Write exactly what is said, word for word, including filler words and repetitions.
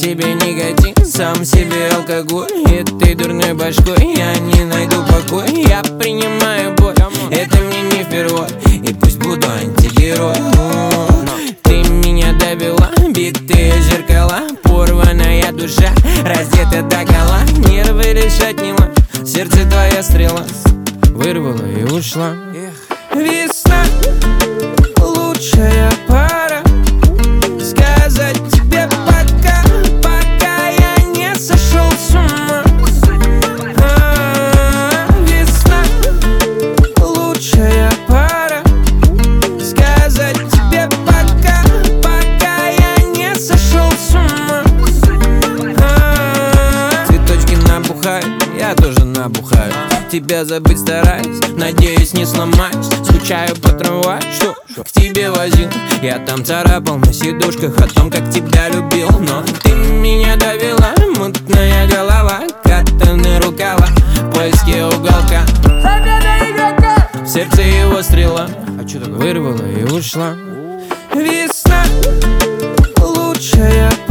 себе никотин, сам себе алкоголь. И ты дурной башкой, я не найду покой. Я принимаю боль, это мне не впервой. И пусть буду антигерой. Ты меня довела, битые зеркала, порванная душа, раздета догола. Нервы лишь отняла, сердце твоя стрела вырвала и ушла. Весна, лучшая пора сказать тебе пока, пока я не сошел с ума. А-а-а, весна, лучшая пора сказать тебе пока, пока я не сошел с ума. А-а-а, цветочки набухают, я тоже набухаю. Тебя забыть стараюсь, надеюсь не сломаюсь. Скучаю по трамваю, что к тебе возил. Я там царапал на сидушках о том, как тебя любил. Но ты меня довела, мутная голова, катаны рукава в поиске уголка. В сердце его стрела вырвала и ушла. Весна, лучшая